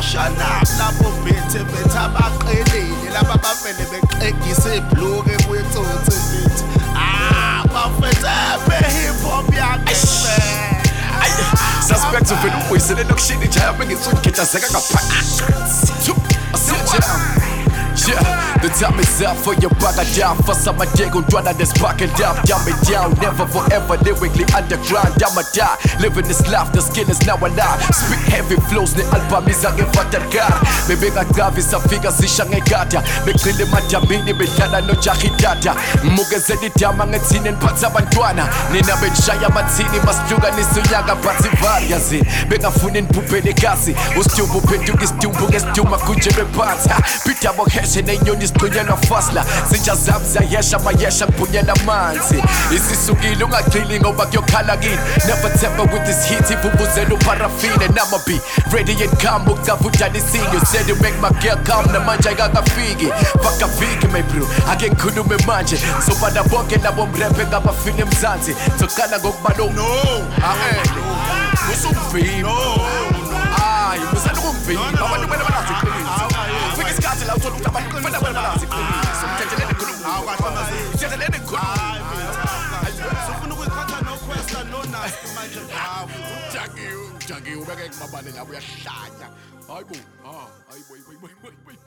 shana labo bethe abaqelile laba bavele beqegisa ibhluke kuyetsotsi lithi bafethe hip hop yakhe suspect uvela ubuyisele nokushini jaya bengitsukhetazeka ngaphakathi yeah, the time is up for your bugger down. For some day gon' run out this bucket up. Dumb it down, never forever lyrically underground. I'ma die, living this life, the skin is now alive. Speak heavy flows, the album is a gevatargar. Baby got gavis, a figure zisha ngegata. Bekrili madamini, bedana no jahidata. Mugazedi damang at sin and patsabantwana. Nina benshaya matini, masluga nisuyaga patsivaryazin. Bega funin pupene kasi. Ustumbu pendugis tumbu gestuma kujebe pata. Pitabo heshe nenyoni kunyela fasla. Sinja zabza yesha mayesha kunyela manzi. Isisugile ungaqili ngoba kuyokhalakini. Never temper with this heat, ivuvuzela paraffin. And I'ma be ready and calm, ukutavuta nisini. You said you make my girl calm, na manja ikakafiki. Faka fiki my bro, akengikhulume manje. Sobada bonke labo mrepe ngabafile mzansi. Tsokana ngokubalo. No, Usumvimba. Hayi, uzala ukumvimba. Abantu bena balazi iqiniso. Ufika isikhathi la uthola ukuthi abantu kufanele balazi iqiniso. Mthethelene inkulumo. Mthethelene inkulumo. Sifuna ukuyikhatha no question no nasty manje Jackie, ubeke kumabane la uyahlanya. Hayibo, hayibo.